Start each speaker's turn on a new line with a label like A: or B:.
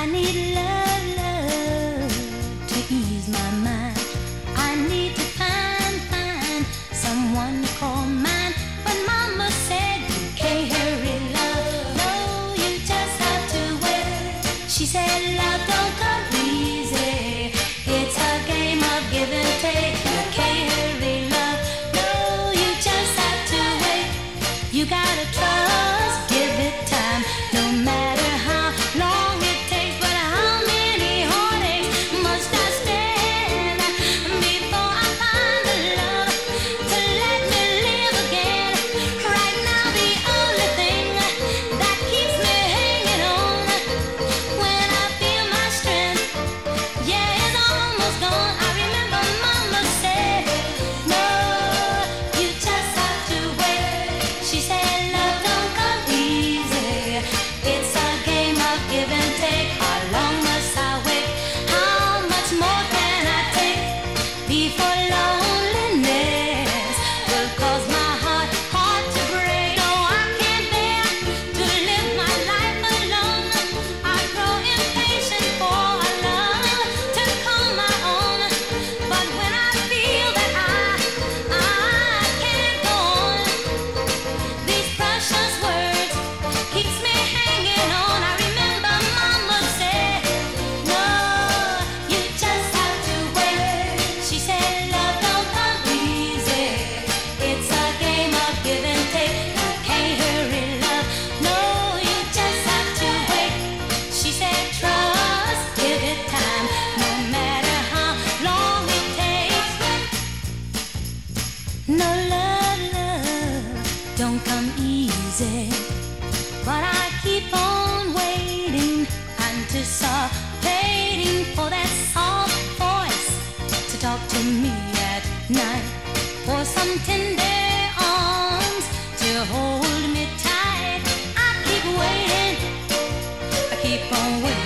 A: need love, love to ease my mind. I need to find someone to call mine. But Mama said you can't hurry love. No, you just have to wait. She said love don't come easy. It's a game of give and take. You can't hurry love. No, you just have to wait. You gotta trust, give it time. No matter how long it takes, but how many heartaches must I stand before I find the love to let me live again? Right now the only thing that keeps me hanging on when I feel my strength, yeah, it's almost gone. I remember Mama said, no, you just have to wait. She said love don't come easy. It's a game of give and take. How long must I wait? How much more can I take before loneliness will cause my heart to break? No, I can't bear to live my life alone. I grow impatient for a love to call my own. But when I feel that I can't go on, these precious words keeps me hanging on. I remember Mama said, no, you just have to wait. She said love don't come easy. It's a game of give and take. You can't hurry love. No, you just have to wait. She said trust, give it time. No matter how long it takes. No love, love don't come easy. But I keep on waiting, anticipating for that soft voice to talk to me at night, for some tender arms to hold me tight. I keep waiting, I keep on waiting.